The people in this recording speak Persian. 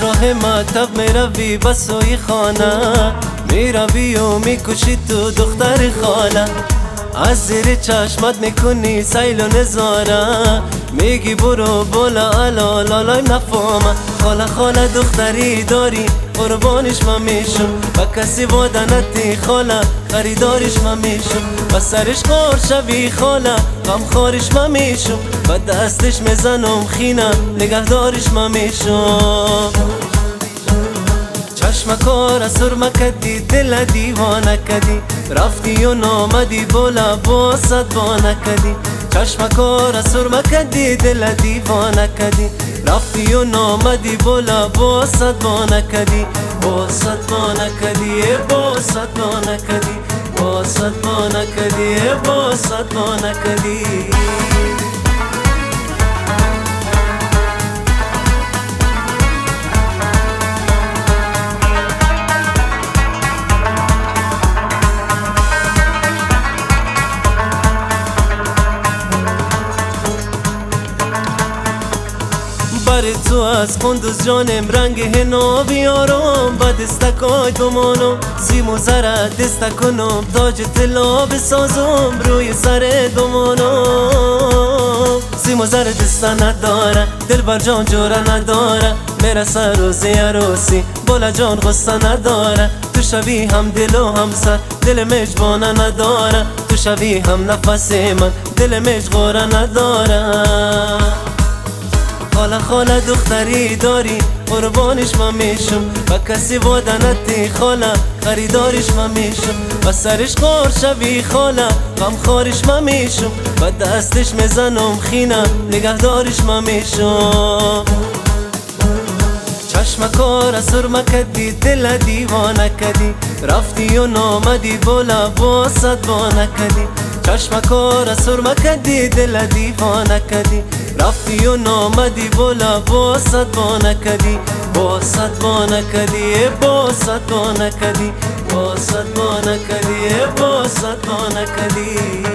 راه مطب میروی بسوی خانه، میروی و میکشی تو دختر خاله. از زیر چشمت میکنی سیل و نظاره، میگی برو بالا الا لالای نفهمه. خاله خاله دختری داری قربانش من میشم، و کسی واده نتی خاله خریدارش من میشم. و سرش خور شوی خاله غم خارش من میشم، و دستش میزنم خینه نگهدارش من میشم. چشمکار اسر مکدی دل دیوانه کدی، رفتی و نامدی بولا باست بانه کدی. چشمکار اسر مکدی دل دیوانه کدی، رفتی و نامدی بولا باست بانه کدی. باست بانه کدی باست بانه کدی، باست بانه کدی باست بانه کدی. بر تو از قندوز جانم رنگ هنو بیارم، با دستکای بمانم سیم و زره دسته کنم، تاج طلا بسازم روی سر بمانم. سیم و زره دسته نداره دل بر جان جوره نداره، میرسه روزی عروسی بالا جان غصه نداره. تو شوی هم دل و هم سر دل مجبانه نداره، تو شوی هم نفس من دل مجغوره نداره. خاله خاله دختری داری قربانش من میشم، و کسی واده نتی خاله خریدارش من میشم. و سرش خور شوی خاله غم خارش من میشم، و دستش میزنم خینه نگهدارش من میشم. چشمکار اسر مکدی دل دیوانه کدی، رفتی و نامدی بولا باست بانه کدی. چشمکار اسر مکدی دل دیوانه کدی، رفتی و نامدی بولا باست بانه کدی. باست بانه کدی باست بانه کدی، باست بانه کدی باست بانه کدی.